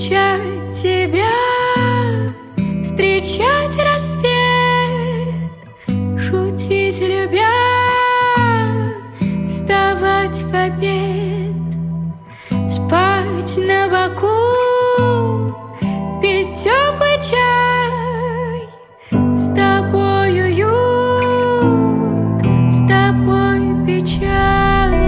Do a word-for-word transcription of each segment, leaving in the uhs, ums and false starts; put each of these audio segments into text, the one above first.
встречать тебя, встречать рассвет, шутить любя, вставать в обед, спать на боку, пить теплый чай, с тобой уют, с тобой печаль.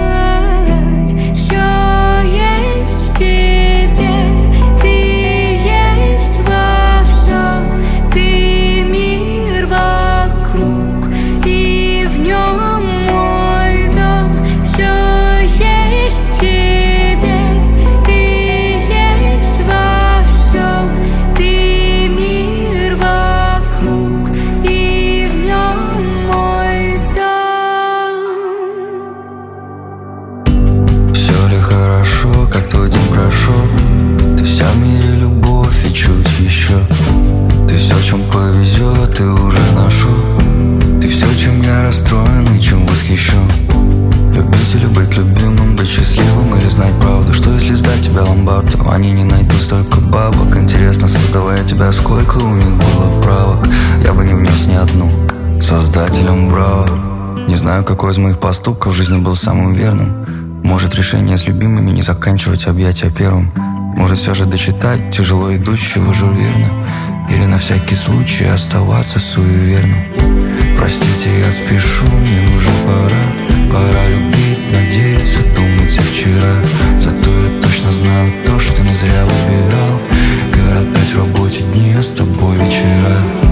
Как твой день прошел? Ты вся в мире любовь и чуть еще. Ты все, в чем повезет, ты уже нашел. Ты все, чем я расстроен и чем восхищен. Любить или быть любимым, быть счастливым или знать правду. Что если сдать тебя ломбарду? Они не найдут столько бабок. Интересно, создавая тебя, сколько у них было правок. Я бы не внес ни одну. Создателем браво. Не знаю, какой из моих поступков в жизни был самым верным. Может, решение с любимыми не заканчивать объятия первым. Может, все же дочитать тяжело идущего Жюль Верна. Или на всякий случай оставаться суеверным. Простите, я спешу, мне уже пора. Пора любить, надеяться, думать о вчера. Зато я точно знаю то, что не зря выбирал. Коротать в работе дни, а с тобой вечера.